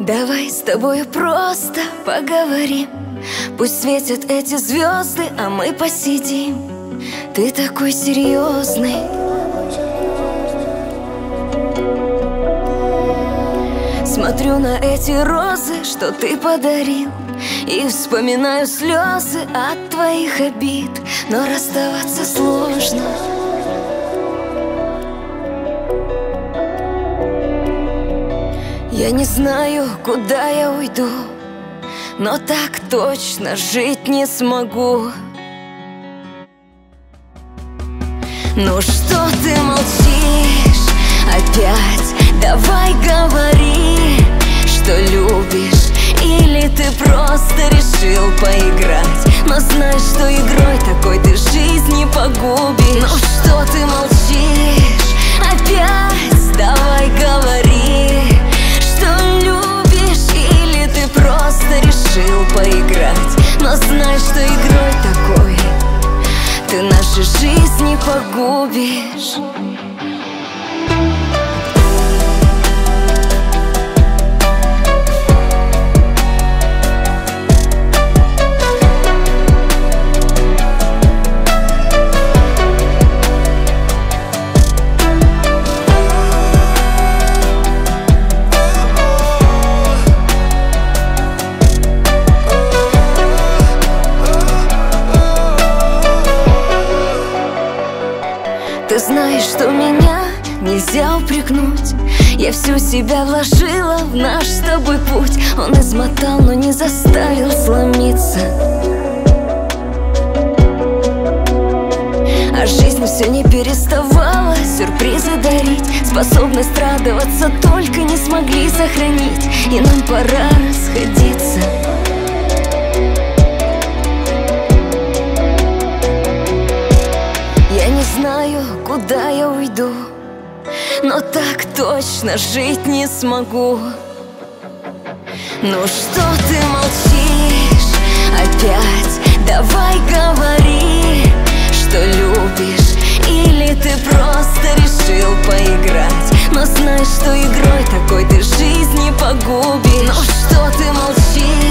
Давай с тобой просто поговорим. Пусть светят эти звезды, а мы посидим. Ты такой серьезный. Смотрю на эти розы, что ты подарил, и вспоминаю слезы от твоих обид. Но расставаться сложно. Я не знаю, куда я уйду, но так точно жить не смогу. Ну что ты молчишь опять? Давай говори, что любишь, или ты просто решил поиграть. Но знай, что игрой такой ты жизнь не погубишь. Ну что ты молчишь опять? Давай говори, что любишь, или ты просто решил поиграть. Но знай, что игрой такой ты нашу жизнь не погубишь. Ты знаешь, что меня нельзя упрекнуть. Я всю себя вложила в наш с тобой путь. Он измотал, но не заставил сломиться. А жизнь все не переставала сюрпризы дарить. Способность радоваться только не смогли сохранить. И нам пора расходиться. Знаю, куда я уйду, но так точно жить не смогу. Ну что ты молчишь опять? Давай говори, что любишь, или ты просто решил поиграть. Но знай, что игрой такой ты жизнь не погубишь. Ну что ты молчишь?